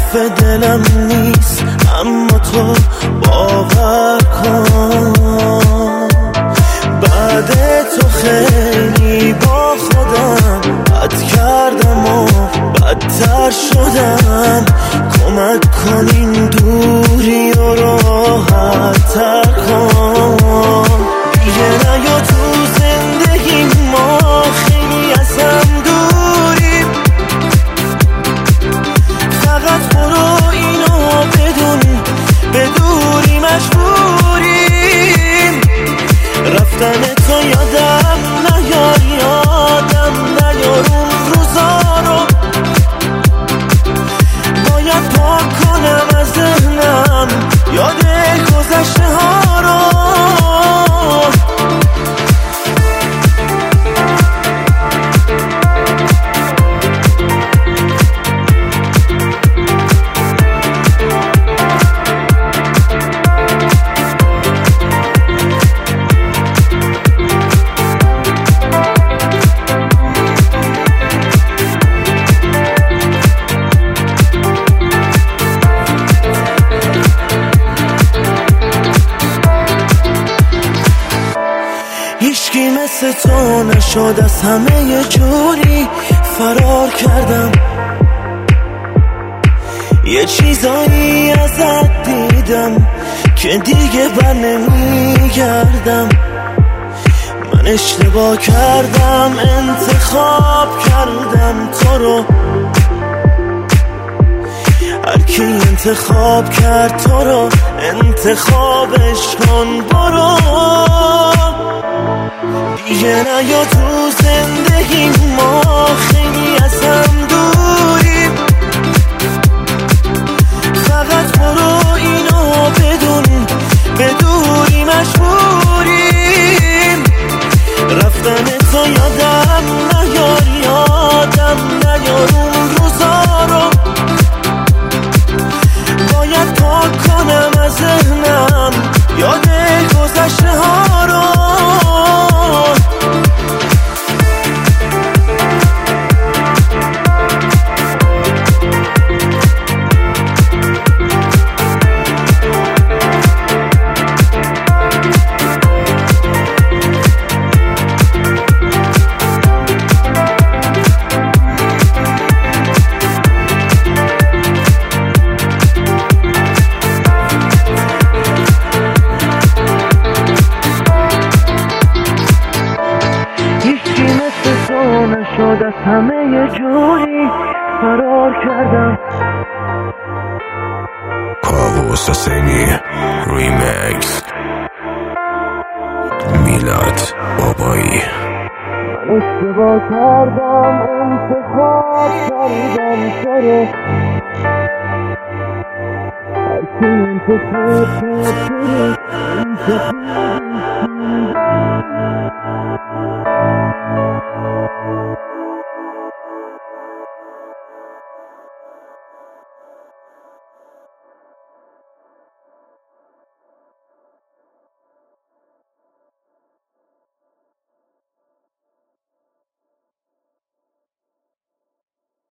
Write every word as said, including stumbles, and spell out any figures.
حرف دلم نیست، اما تو باور کن بعد تو خیلی با خودم بد کردم و بدتر شدم. کمک کن این دوری و راحت تر کن. دیگه نیا تو زندگی ما، خیلی ازم دوری. فقط برو اینو بدون، به دوری مجبوریم. رفتن تو یادم نیار، یادم نیار اون روزا رو. باید پاک کنم از ذهنم یاد گذشته ها رو. هیچکی مثل تو نشد، از همه یه جوری فرار کردم. یه چیزایی ازت دیدم که دیگه بر نمیگردم. من اشتباه کردم، انتخاب کردم تو رو. هرکی انتخاب کرد تو رو، انتخابش کن برو. دیگه نیا تو زندگی ما، خیلی ازم دوری. فقط برو اینو بدون، به دوری مجبوریم. رفتن تو یادم نیار، یادم نیار اون روزا رو. باید پاک کنم از ذهنم یاد گذشته ها رو. نشد، از همه یه جوری فرار کردم. کاووس حسینی ریمیکس. میلاد بابایی. من اشتباه کردم، انتخاب کردم تو رو. هرکی انتخاب کرد تو رو، انتخابش